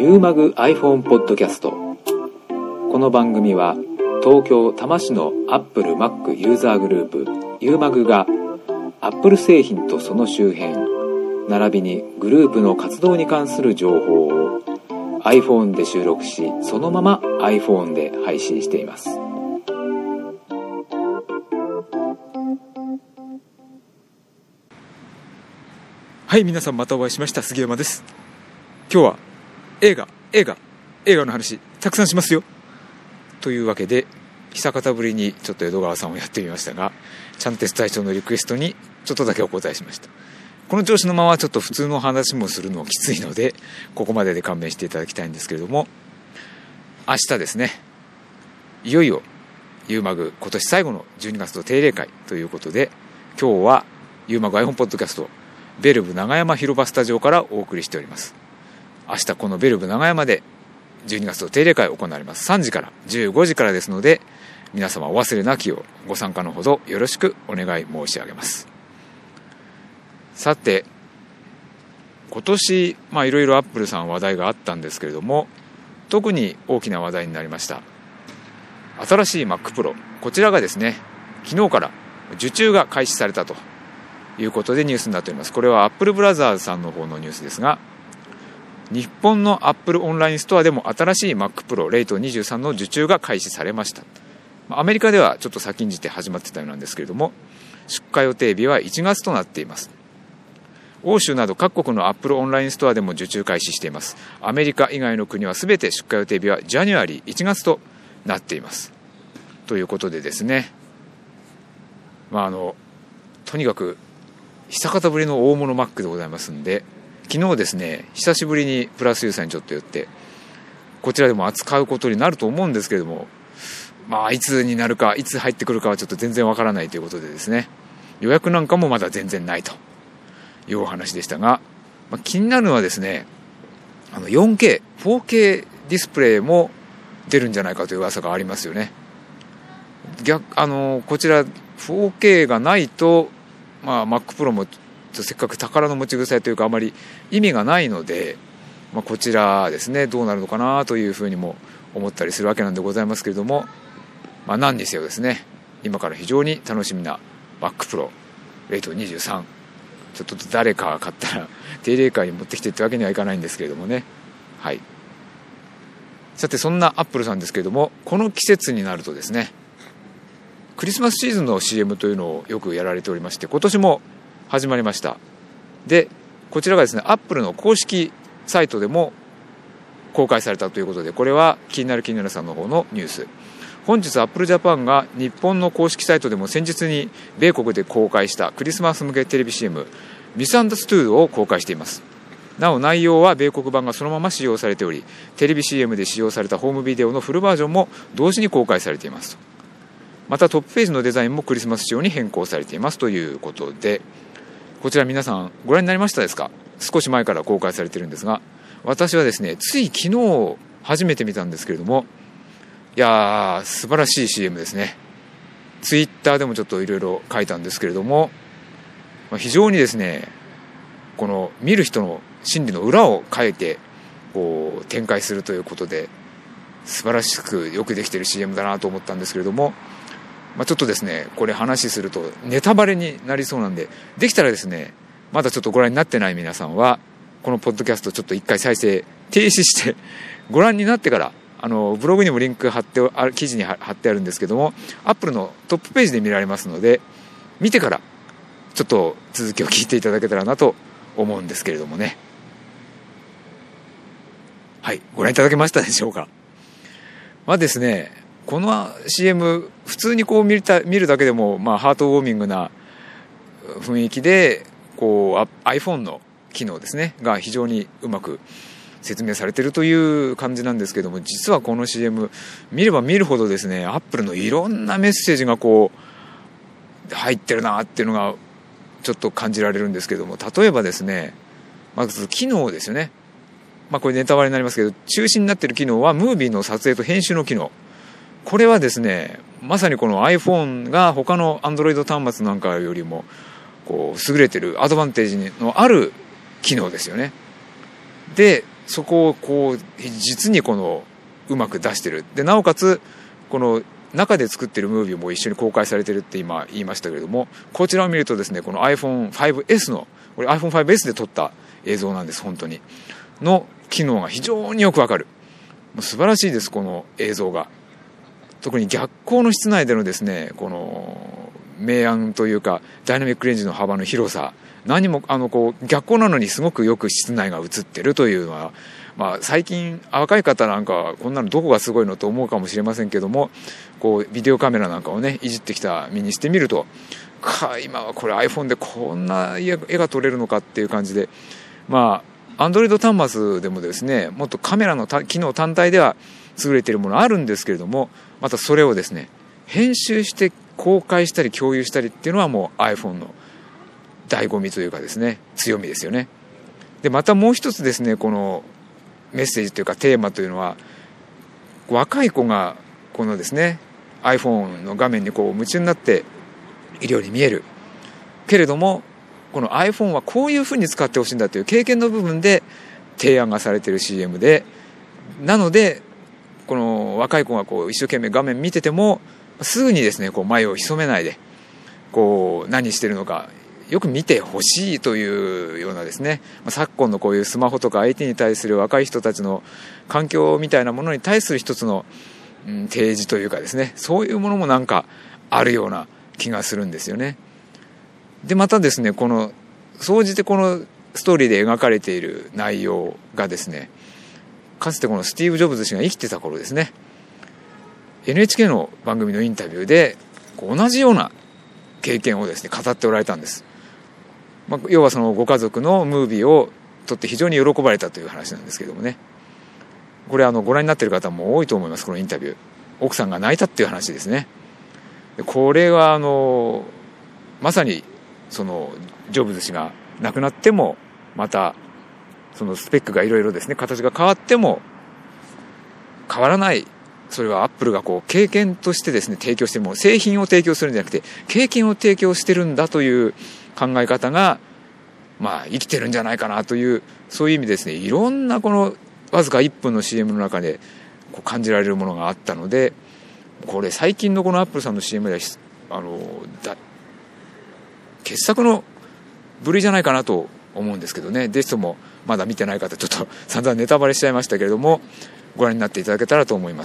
ユーマグ iPhone ポッドキャスト。この番組は東京多摩市のアップル Mac ユーザーグループユーマグがアップル製品とその周辺並びにグループの活動に関する情報を iPhone で収録し、そのまま iPhone で配信しています。 はい、皆さんまたお会いしました。杉山です。今日は映画の話たくさんしますよというわけで、久方ぶりにちょっと江戸川さんをやってみましたが、ちゃんテス隊長のリクエストにちょっとだけお答えしました。この調子のままちょっと普通の話もするのはきついので、ここまでで勘弁していただきたいんですけれども、明日ですね、いよいよユーマグ今年最後の12月の定例会ということで、今日はユーマグ iPhone ポッドキャストベルブ長山広場スタジオからお送りしております。明日このベルブ長山で12月の定例会行われます。3時から15時からですので、皆様お忘れなきようご参加のほどよろしくお願い申し上げます。さて、今年いろいろアップルさん話題があったんですけれども、特に大きな話題になりました新しい Mac Pro、 こちらがですね、昨日から受注が開始されたということでニュースになっております。これはアップルブラザーズさんの方のニュースですが、日本のアップルオンラインストアでも新しい Mac Pro レイト23の受注が開始されました。アメリカではちょっと先んじて始まってたようなんですけれども、出荷予定日は1月となっています。欧州など各国のアップルオンラインストアでも受注開始しています。アメリカ以外の国は全て出荷予定日はジャニュアリー1月となっています。ということでですね、とにかく久方ぶりの大物 Mac でございますんで、昨日ですね、久しぶりにプラスユーさんにちょっと寄って、こちらでも扱うことになると思うんですけれども、いつになるか、いつ入ってくるかはちょっと全然わからないということでですね、予約なんかもまだ全然ないというお話でしたが、気になるのはですね、4K、4K ディスプレイも出るんじゃないかという噂がありますよね。こちら 4K がないと、Mac Pro もせっかく宝の持ち腐れというかあまり意味がないので、こちらですね、どうなるのかなというふうにも思ったりするわけなんでございますけれども、何にせよですね、今から非常に楽しみな Mac Pro レイト23、ちょっと誰かが買ったら定例会に持ってきてってわけにはいかないんですけれどもね。はい。さて、そんなアップルさんですけれども、この季節になるとですね、クリスマスシーズンの CM というのをよくやられておりまして、今年も始まりました。で、こちらがですね、アップルの公式サイトでも公開されたということで、これは気になるさんの方のニュース。本日アップルジャパンが日本の公式サイトでも先日に米国で公開したクリスマス向けテレビ CM ミスアンダーストゥーを公開しています。なお内容は米国版がそのまま使用されており、テレビ CM で使用されたホームビデオのフルバージョンも同時に公開されています。またトップページのデザインもクリスマス仕様に変更されていますということで、こちら皆さんご覧になりましたですか？少し前から公開されているんですが、私はですね、つい昨日初めて見たんですけれども、いやー、素晴らしい CM ですね。ツイッターでもちょっといろいろ書いたんですけれども、非常にですね、この見る人の心理の裏を書いてこう展開するということで、素晴らしくよくできている CM だなと思ったんですけれども、ちょっとですね、これ話するとネタバレになりそうなんで、できたらですね、まだちょっとご覧になってない皆さんはこのポッドキャストちょっと一回再生停止してご覧になってから、ブログにもリンク記事に貼ってあるんですけども、アップルのトップページで見られますので、見てからちょっと続きを聞いていただけたらなと思うんですけれどもね。はい、ご覧いただけましたでしょうか。ですね、この CM 普通にこう見るだけでもハートウォーミングな雰囲気で、こう iPhone の機能ですねが非常にうまく説明されているという感じなんですけども、実はこの CM 見れば見るほどですね、アップルのいろんなメッセージがこう入ってるなっていうのがちょっと感じられるんですけども、例えばですね、まず機能ですよね。これネタバレになりますけど、中心になっている機能はムービーの撮影と編集の機能。これはですね、まさにこの iPhone が他の Android 端末なんかよりもこう優れてるアドバンテージのある機能ですよね。で、 そこをこう実にこのうまく出してる。でなおかつこの中で作ってるムービーも一緒に公開されてるって今言いましたけれども、こちらを見るとですね、この iPhone5S のこれ iPhone5S で撮った映像なんです。本当にの機能が非常によくわかる。もう素晴らしいです、この映像が。特に逆光の室内でのですね、この明暗というかダイナミックレンジの幅の広さ、何もこう逆光なのにすごくよく室内が映ってるというのは、最近若い方なんかはこんなのどこがすごいのと思うかもしれませんけども、こうビデオカメラなんかをねいじってきた身にしてみると、今はこれ iPhone でこんな絵が撮れるのかっていう感じで、Android 端末でもですね、もっとカメラの機能単体では優れているものあるんですけれども、またそれをですね編集して公開したり共有したりっていうのはもう iPhone の醍醐味というかですね、強みですよね。でまたもう一つですね、このメッセージというかテーマというのは、若い子がこのですね iPhone の画面にこう夢中になっているように見えるけれども、この iPhone はこういうふうに使ってほしいんだという経験の部分で提案がされている CM で、なのでこの若い子がこう一生懸命画面見ててもすぐにですねこう前を潜めないでこう何してるのかよく見てほしいというようなですね、昨今のこういうスマホとか IT に対する若い人たちの環境みたいなものに対する一つの提示というかですね、そういうものもなんかあるような気がするんですよね。でまたですね、この総じてこのストーリーで描かれている内容がですね、かつてこのスティーブ・ジョブズ氏が生きてた頃ですね、 NHK の番組のインタビューで同じような経験をですね語っておられたんです。要はそのご家族のムービーを撮って非常に喜ばれたという話なんですけどもね、これご覧になっている方も多いと思います。このインタビュー、奥さんが泣いたっていう話ですね。これはまさにそのジョブズ氏が亡くなっても、またそのスペックがいろいろですね形が変わっても変わらない、それはアップルがこう経験としてですね提供しても、製品を提供するんじゃなくて経験を提供してるんだという考え方が生きてるんじゃないかなという、そういう意味ですね、いろんなこのわずか1分の CM の中でこう感じられるものがあったので、これ最近のこのアップルさんの CM では傑作の部類じゃないかなと思うんですけどね。ぜひともまだ見てない方、ちょっと散々ネタバレしちゃいましたけれども、ご覧になっていただけたらと思います。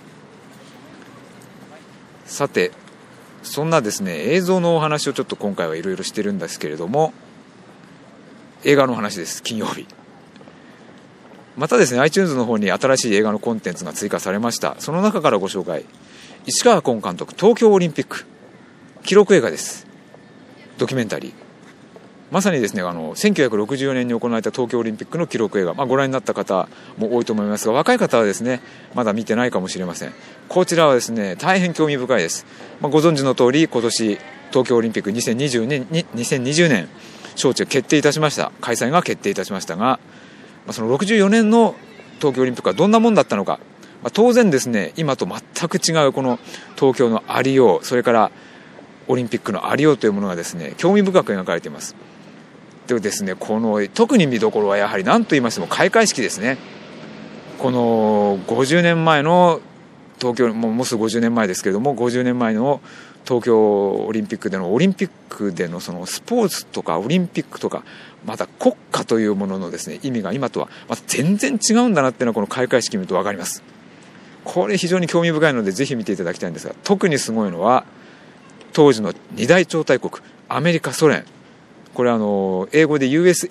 さて、そんなですね映像のお話をちょっと今回はいろいろしてるんですけれども、映画の話です。金曜日またですね iTunes の方に新しい映画のコンテンツが追加されました。その中からご紹介、市川崑監督、東京オリンピック、記録映画です。ドキュメンタリー、まさにですね1964年に行われた東京オリンピックの記録映画、ご覧になった方も多いと思いますが、若い方はですねまだ見てないかもしれません。こちらはですね大変興味深いです。ご存知の通り今年東京オリンピック2020年招致が決定いたしました。開催が決定いたしましたが、その64年の東京オリンピックはどんなもんだったのか、当然ですね今と全く違うこの東京のありよう、それからオリンピックのありようというものがですね興味深く描かれています。でですね、この特に見どころはやはり何と言いましても開会式ですね。この50年前の東京、もうすぐ50年前ですけれども、50年前の東京オリンピックでのオリンピックでのそのスポーツとかオリンピックとかまた国家というもののですね意味が今とはまた全然違うんだなっていうのはこの開会式見ると分かります。これ非常に興味深いのでぜひ見ていただきたいんですが、特にすごいのは当時の二大超大国アメリカ、ソ連、これ英語で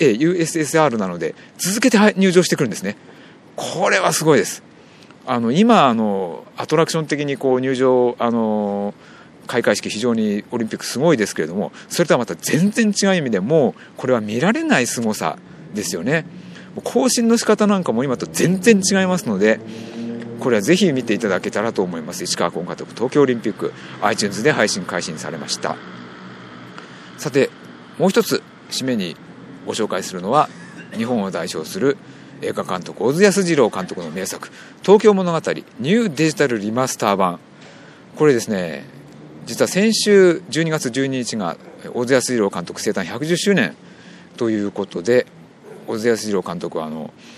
USSR なので続けて入場してくるんですね。これはすごいです。今アトラクション的にこう入場開会式非常にオリンピックすごいですけれども、それとはまた全然違う意味でもうこれは見られないすごさですよね。更新の仕方なんかも今と全然違いますので、これはぜひ見ていただけたらと思います。市川崑監督、東京オリンピック iTunes で配信開始されました。さてもう一つ締めにご紹介するのは日本を代表する映画監督小津安二郎監督の名作東京物語ニューデジタルリマスター版。これですね実は先週12月12日が小津安二郎監督生誕110周年ということで、小津安二郎監督は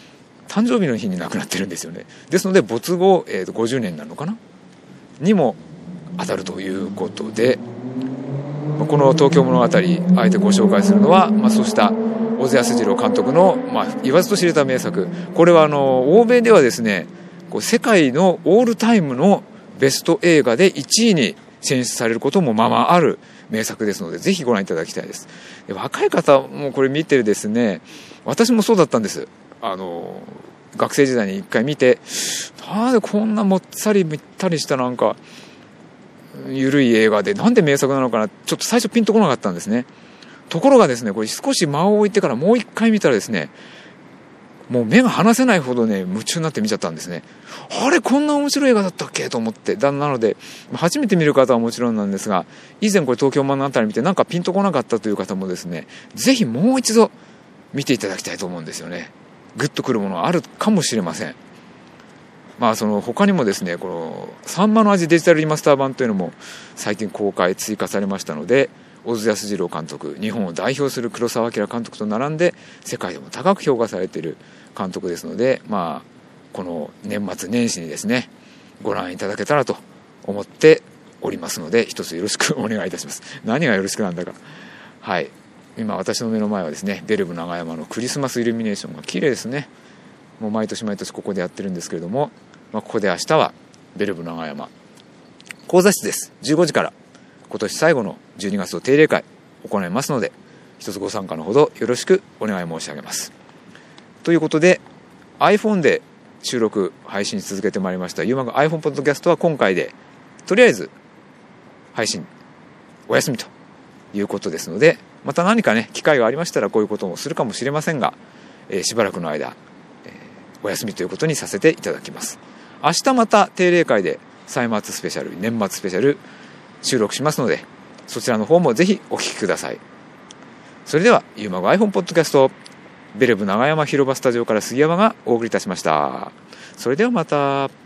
誕生日の日に亡くなってるんですよね。ですので没後、50年になるのかなにも当たるということで、この東京物語あえてご紹介するのは、そうした小津安二郎監督の、言わずと知れた名作。これは欧米ではですね、世界のオールタイムのベスト映画で1位に選出されることもある名作ですので、ぜひご覧いただきたいです。で、若い方もこれ見てですね、私もそうだったんです。学生時代に一回見て、なんでこんなもっさりみったりしたなんか緩い映画でなんで名作なのかな、ちょっと最初ピンとこなかったんですね。ところがですね、これ少し間を置いてからもう一回見たらですね、もう目が離せないほどね、夢中になって見ちゃったんですね。あれ、こんな面白い映画だったっけと思って。なので初めて見る方はもちろんなんですが、以前これ東京物語見てなんかピンとこなかったという方もですね、ぜひもう一度見ていただきたいと思うんですよね。グッとくるものがあるかもしれません。その他にもですね、このさんまの味デジタルリマスター版というのも最近公開追加されましたので、小津安二郎監督、日本を代表する黒澤明監督と並んで世界でも高く評価されている監督ですので、この年末年始にですね、ご覧いただけたらと思っておりますので、一つよろしくお願いいたします。何がよろしくなんだか。はい、今私の目の前はですね、ベルブ長山のクリスマスイルミネーションが綺麗ですね。もう毎年毎年ここでやってるんですけれども、ここで明日はベルブ長山講座室です。15時から今年最後の12月の定例会行いますので、一つご参加のほどよろしくお願い申し上げます。ということで、 iPhone で収録配信続けてまいりましたユーマグ iPhone ポッドキャストは今回でとりあえず配信お休みということですので、また何かね、機会がありましたらこういうこともするかもしれませんが、しばらくの間、お休みということにさせていただきます。明日また定例会で歳末スペシャル、年末スペシャル収録しますので、そちらの方もぜひお聞きください。それではユーマグ iPhone ポッドキャスト、ベルブ長山広場スタジオから杉山がお送りいたしました。それではまた。